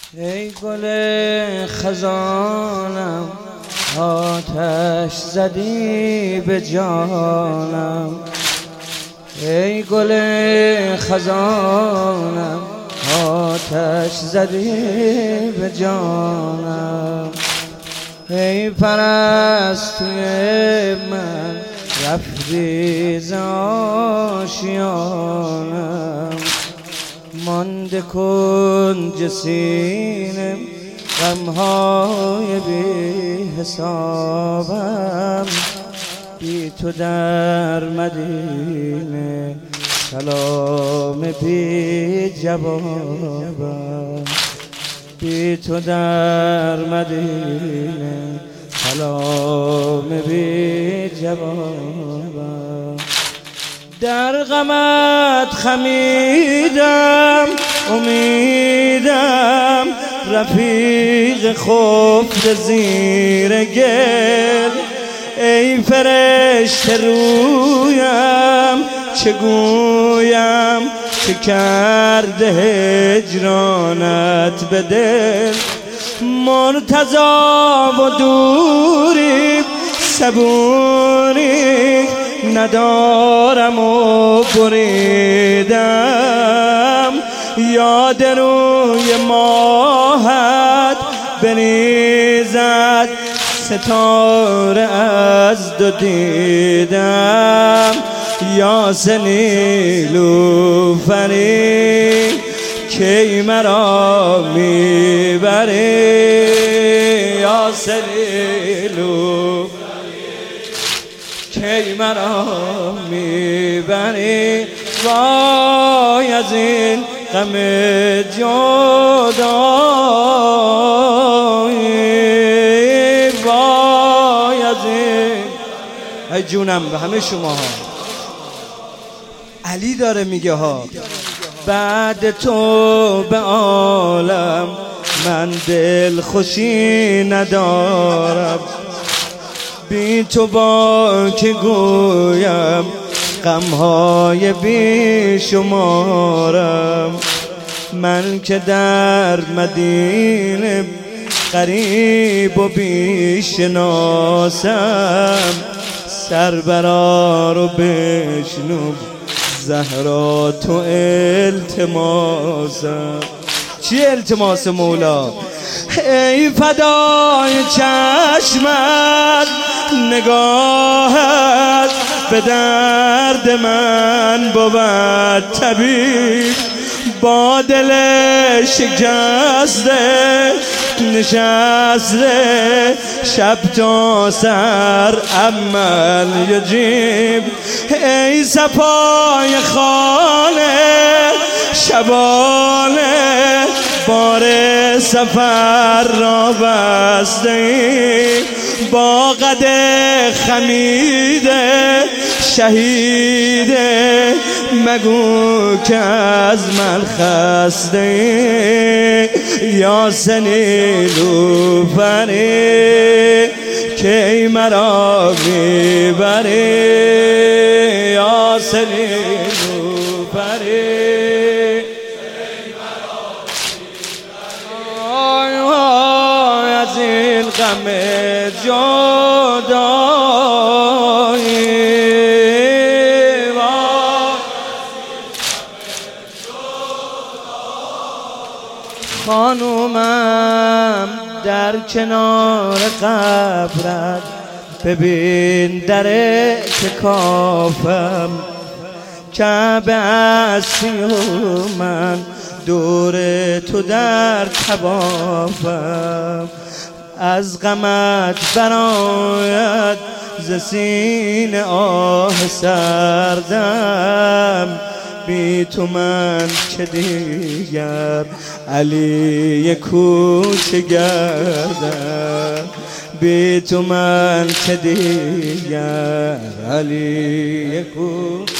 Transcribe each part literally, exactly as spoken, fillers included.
ای گل خزانم آتش زدی به جانم، ای گل خزانم آتش زدی به جانم. ای پرستوی من رفتی ز آشیانم، مانده کنج سینه غمهای بی حسابم، بی تو در مدینه سلام بی جوابم، بی تو در مدینه سلام بی جوابم. در غمت خمیدم امیدم رفیق خفته زیر گل، ای فرشته رویم چه گویم چه کرده هجرانت به دل. مرتضی و دوری صبوری ندارم و بریدم، یاد روی ماهت بریزد ستاره از دو دیدم. یا نیلوفری کی مرا میبری، یا نیلوفری کی مرا میبری. وای از این غم جدایی، وای از این. ای جونم به همه شما ها. علی داره میگه ها، بعد تو به عالم من دل خوشی ندارم، بی تو با که گویم غمهای بی شمارم. من که در مدینه غریب و بی شناسم، سر برار و بشنو زهرا تو التماسم. چی التماس مولا؟ ای فدای چشمت نگاهت به درد من بود طبیب، با دل شکسته نشسته شب تا سر عمل یجیب. ای صفای خانه شبانه بار سفر را بسته ای، با قد خمیده شهیده مگو که از من خسته ای. یا نیلوفری کی مرا میبری، یا نیلوفری از این غم جدایی. خانومم در کنار قبرت ببین در اعتکافم، کعبه هستی و من دور تو در طوافم. از غمت برآید ز سینه آه سردم، بی تو من چه دیگر علی کوچه گردم، بی تو من چه دیگر علی کوچه.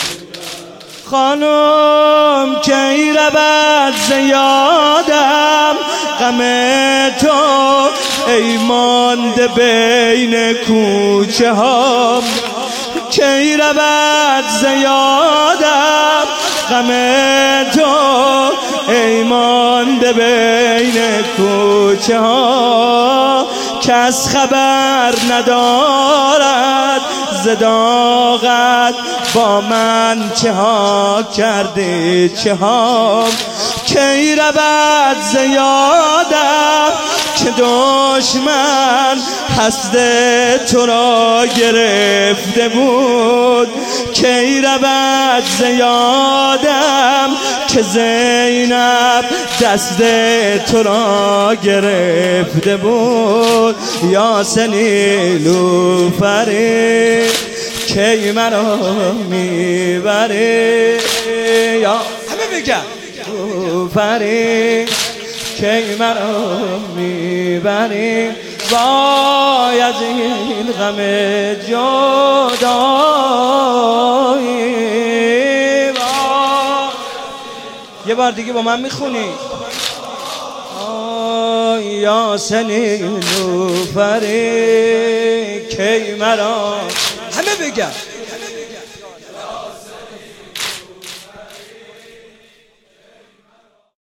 خانم کی رود ز یادم غم تو، ای مانده بین کوچه ها، کی رود ز یادم غم تو ای مانده بین کوچه ها، کس خبر ندارد ز داغت با من چه ها کردی چه ها. کی رود ز یادم که دشمن حسد تو را گرفته بود، کی رود ز یادم که زینب دست تو را گرفته بود. یا نیلوفری کی مرا میبری، یا همه بگم نیلوفری کی مرا میبری، وای از این غم جدایی. یه بار دیگه با من میخونی. آه یاسین نیلوفری کی مرا، همه بگم